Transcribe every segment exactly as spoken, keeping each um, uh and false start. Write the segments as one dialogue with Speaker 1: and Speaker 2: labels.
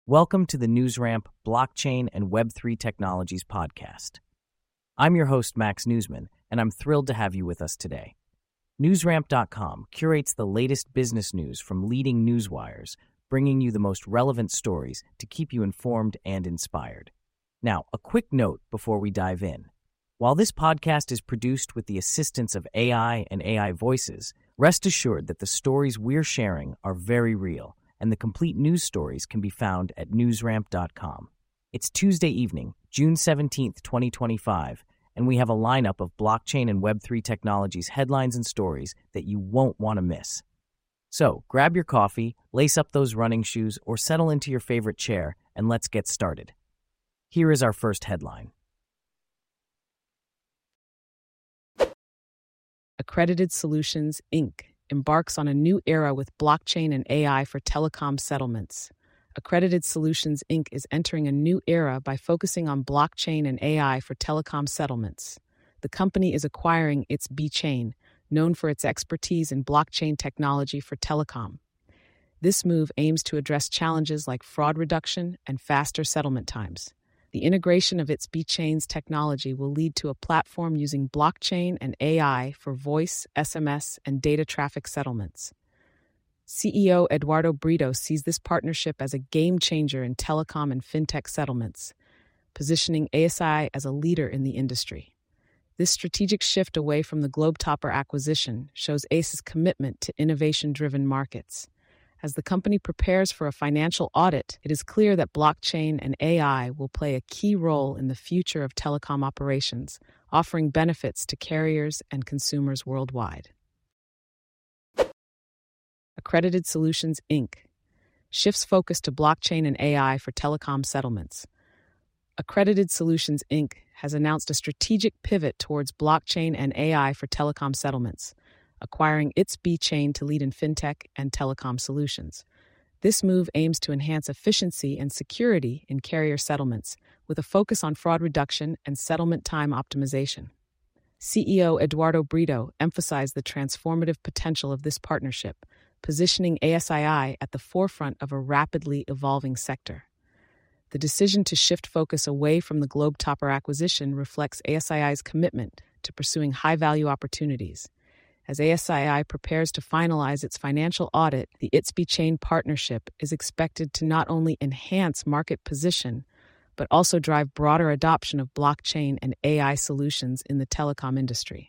Speaker 1: Welcome to the NewsRamp Blockchain and Web three Technologies podcast. I'm your host, Max Newsman, and I'm thrilled to have you with us today. NewsRamp dot com curates the latest business news from leading newswires, bringing you the most relevant stories to keep you informed and inspired. Now, a quick note before we dive in. While this podcast is produced with the assistance of A I and A I voices, rest assured that the stories we're sharing are very real, and the complete news stories can be found at NewsRamp dot com. It's Tuesday evening, June seventeenth, twenty twenty-five, and we have a lineup of blockchain and Web three technologies headlines and stories that you won't want to miss. So, grab your coffee, lace up those running shoes, or settle into your favorite chair, and let's get started. Here is our first headline.
Speaker 2: Accredited Solutions, Incorporated embarks on a new era with blockchain and A I for telecom settlements. Accredited Solutions, Incorporated is entering a new era by focusing on blockchain and A I for telecom settlements. The company is acquiring its B-Chain, known for its expertise in blockchain technology for telecom. This move aims to address challenges like fraud reduction and faster settlement times. The integration of its B-Chain's technology will lead to a platform using blockchain and A I for voice, S M S, and data traffic settlements. C E O Eduardo Brito sees this partnership as a game changer in telecom and fintech settlements, positioning A S I as a leader in the industry. This strategic shift away from the Globetopper acquisition shows A C E's commitment to innovation-driven markets. As the company prepares for a financial audit, it is clear that blockchain and A I will play a key role in the future of telecom operations, offering benefits to carriers and consumers worldwide. Accredited Solutions, Incorporated shifts focus to blockchain and A I for telecom settlements. Accredited Solutions, Incorporated has announced a strategic pivot towards blockchain and A I for telecom settlements, acquiring its B-Chain to lead in fintech and telecom solutions. This move aims to enhance efficiency and security in carrier settlements, with a focus on fraud reduction and settlement time optimization. C E O Eduardo Brito emphasized the transformative potential of this partnership, positioning A S I I at the forefront of a rapidly evolving sector. The decision to shift focus away from the Globetopper acquisition reflects A S I I's commitment to pursuing high-value opportunities. As A S I I prepares to finalize its financial audit, the I T S B-Chain partnership is expected to not only enhance market position, but also drive broader adoption of blockchain and A I solutions in the telecom industry.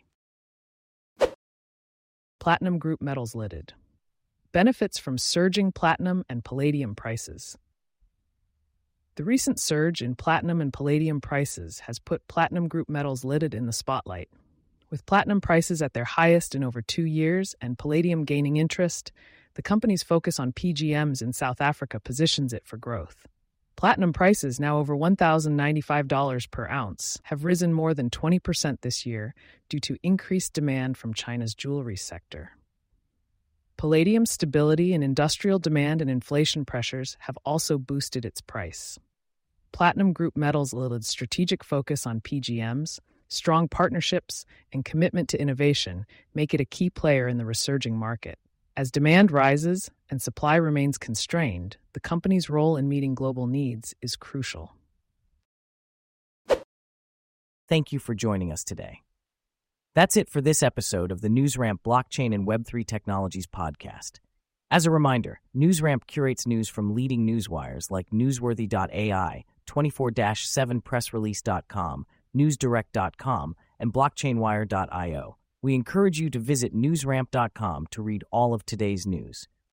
Speaker 2: Platinum Group Metals Limited benefits from surging platinum and palladium prices. The recent surge in platinum and palladium prices has put Platinum Group Metals Limited in the spotlight. With platinum prices at their highest in over two years and palladium gaining interest, the company's focus on P G Ms in South Africa positions it for growth. Platinum prices, now over one thousand ninety-five dollars per ounce, have risen more than twenty percent this year due to increased demand from China's jewelry sector. Palladium's stability in industrial demand and inflation pressures have also boosted its price. Platinum Group Metals Limited's strategic focus on P G Ms, strong partnerships, and commitment to innovation make it a key player in the resurging market. As demand rises and supply remains constrained, the company's role in meeting global needs is crucial.
Speaker 1: Thank you for joining us today. That's it for this episode of the NewsRamp Blockchain and Web three Technologies podcast. As a reminder, NewsRamp curates news from leading newswires like Newsworthy dot A I, twenty-four seven press release dot com, newsdirect dot com, and blockchainwire dot io. We encourage you to visit NewsRamp dot com to read all of today's news.